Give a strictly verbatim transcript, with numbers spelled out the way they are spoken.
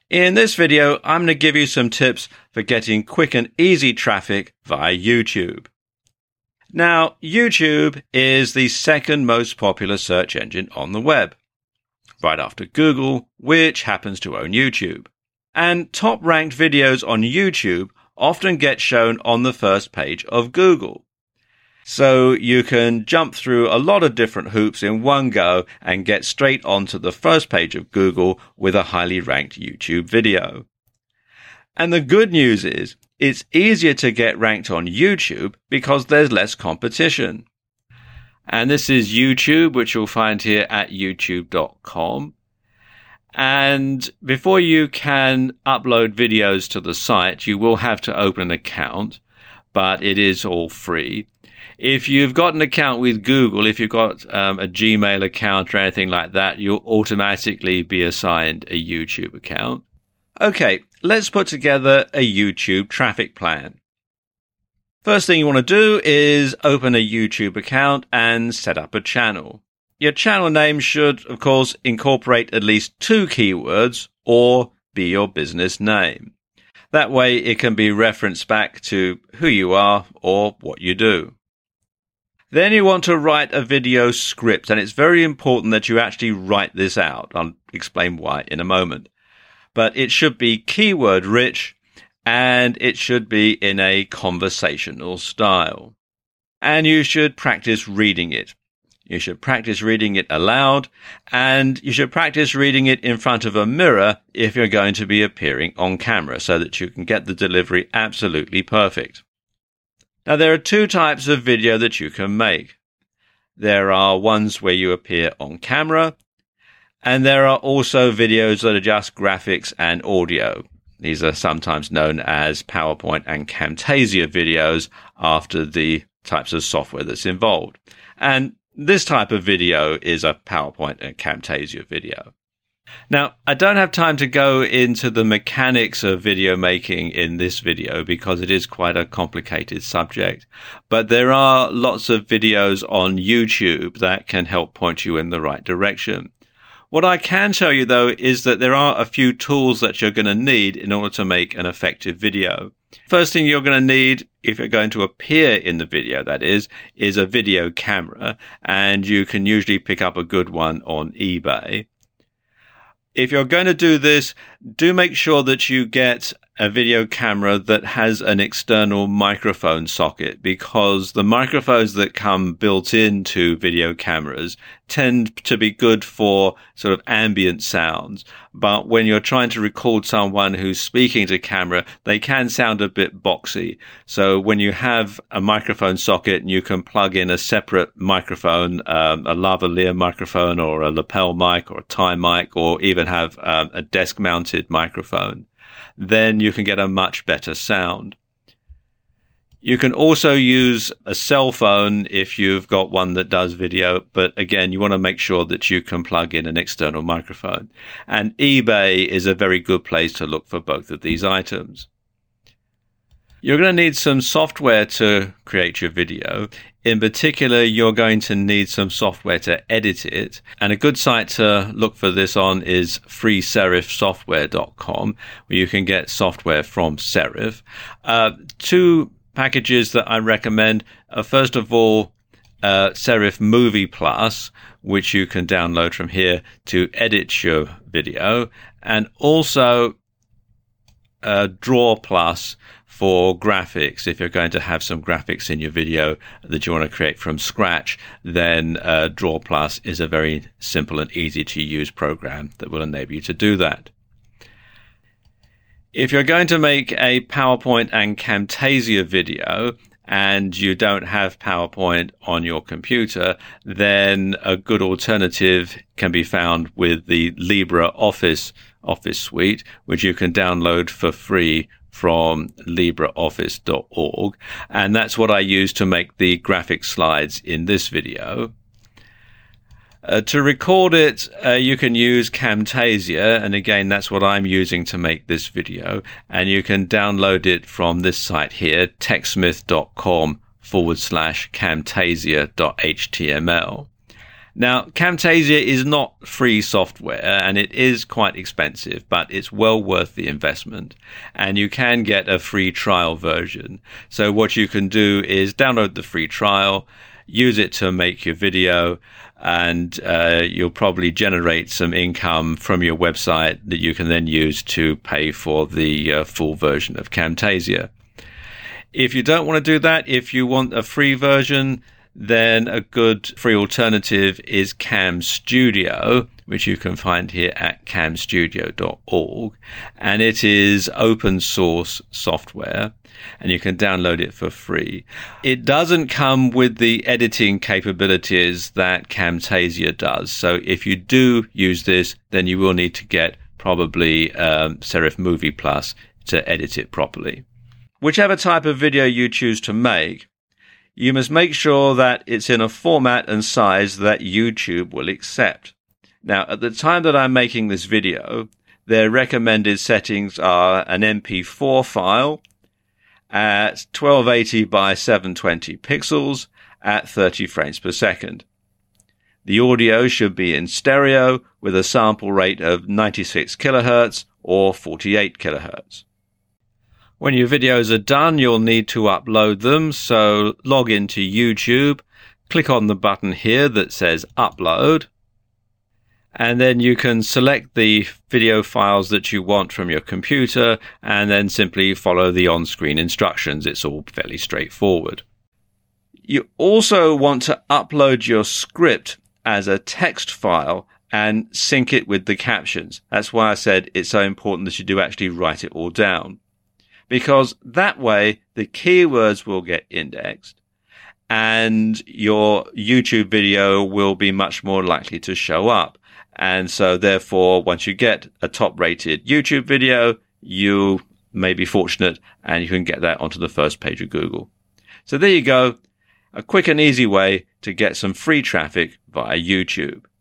In this video, I'm going to give you some tips for getting quick and easy traffic via YouTube. Now, YouTube is the second most popular search engine on the web, right after Google, which happens to own YouTube. And top-ranked videos on YouTube often get shown on the first page of Google. So you can jump through a lot of different hoops in one go and get straight onto the first page of Google with a highly ranked YouTube video. And the good news is, it's easier to get ranked on YouTube because there's less competition. And this is YouTube, which you'll find here at youtube dot com. And before you can upload videos to the site, you will have to open an account, but it is all free. If you've got an account with Google, if you've got um, a Gmail account or anything like that, you'll automatically be assigned a YouTube account. Okay, let's put together a YouTube traffic plan. First thing you want to do is open a YouTube account and set up a channel. Your channel name should, of course, incorporate at least two keywords or be your business name. That way it can be referenced back to who you are or what you do. Then you want to write a video script, and it's very important that you actually write this out. I'll explain why in a moment. But it should be keyword rich, and it should be in a conversational style. And you should practice reading it. You should practice reading it aloud, and you should practice reading it in front of a mirror if you're going to be appearing on camera so that you can get the delivery absolutely perfect. Now, there are two types of video that you can make. There are ones where you appear on camera, and there are also videos that are just graphics and audio. These are sometimes known as PowerPoint and Camtasia videos after the types of software that's involved. And this type of video is a PowerPoint and Camtasia video. Now, I don't have time to go into the mechanics of video making in this video because it is quite a complicated subject, but there are lots of videos on YouTube that can help point you in the right direction. What I can tell you, though, is that there are a few tools that you're going to need in order to make an effective video. First thing you're going to need, if you're going to appear in the video, that is, is a video camera, and you can usually pick up a good one on eBay. If you're going to do this, do make sure that you get a video camera that has an external microphone socket, because the microphones that come built into video cameras tend to be good for sort of ambient sounds. But when you're trying to record someone who's speaking to camera, they can sound a bit boxy. So when you have a microphone socket and you can plug in a separate microphone, um, a lavalier microphone or a lapel mic or a tie mic, or even have um, a desk mounted microphone, then you can get a much better sound. You can also use a cell phone if you've got one that does video, but again, you want to make sure that you can plug in an external microphone. And eBay is a very good place to look for both of these items. You're going to need some software to create your video. In particular, you're going to need some software to edit it. And a good site to look for this on is free serif software dot com, where you can get software from Serif. Uh, two packages that I recommend are, first of all, uh, Serif Movie Plus, which you can download from here to edit your video, and also uh, Draw Plus for graphics. If you're going to have some graphics in your video that you want to create from scratch, then uh, Draw Plus is a very simple and easy to use program that will enable you to do that. If you're going to make a PowerPoint and Camtasia video and you don't have PowerPoint on your computer, then a good alternative can be found with the LibreOffice Office Suite, which you can download for free from LibreOffice dot org. And that's what I use to make the graphic slides in this video. Uh, to record it, uh, you can use Camtasia, and again, that's what I'm using to make this video. And you can download it from this site here, techsmith dot com forward slash Camtasia dot html. Now, Camtasia is not free software and it is quite expensive, but it's well worth the investment. And you can get a free trial version. So what you can do is download the free trial, use it to make your video, and uh, you'll probably generate some income from your website that you can then use to pay for the uh, full version of Camtasia. If you don't want to do that, if you want a free version, then a good free alternative is Cam Studio, which you can find here at cam studio dot org. And it is open source software, and you can download it for free. It doesn't come with the editing capabilities that Camtasia does. So if you do use this, then you will need to get probably um, Serif Movie Plus to edit it properly. Whichever type of video you choose to make, you must make sure that it's in a format and size that YouTube will accept. Now, at the time that I'm making this video, their recommended settings are an M P four file at twelve eighty by seven twenty pixels at thirty frames per second. The audio should be in stereo with a sample rate of ninety-six kilohertz or forty-eight kilohertz. When your videos are done, you'll need to upload them, so log into YouTube, click on the button here that says Upload, and then you can select the video files that you want from your computer and then simply follow the on-screen instructions. It's all fairly straightforward. You also want to upload your script as a text file and sync it with the captions. That's why I said it's so important that you do actually write it all down, because that way the keywords will get indexed and your YouTube video will be much more likely to show up. And so therefore, once you get a top rated YouTube video, you may be fortunate and you can get that onto the first page of Google. So there you go. A quick and easy way to get some free traffic via YouTube.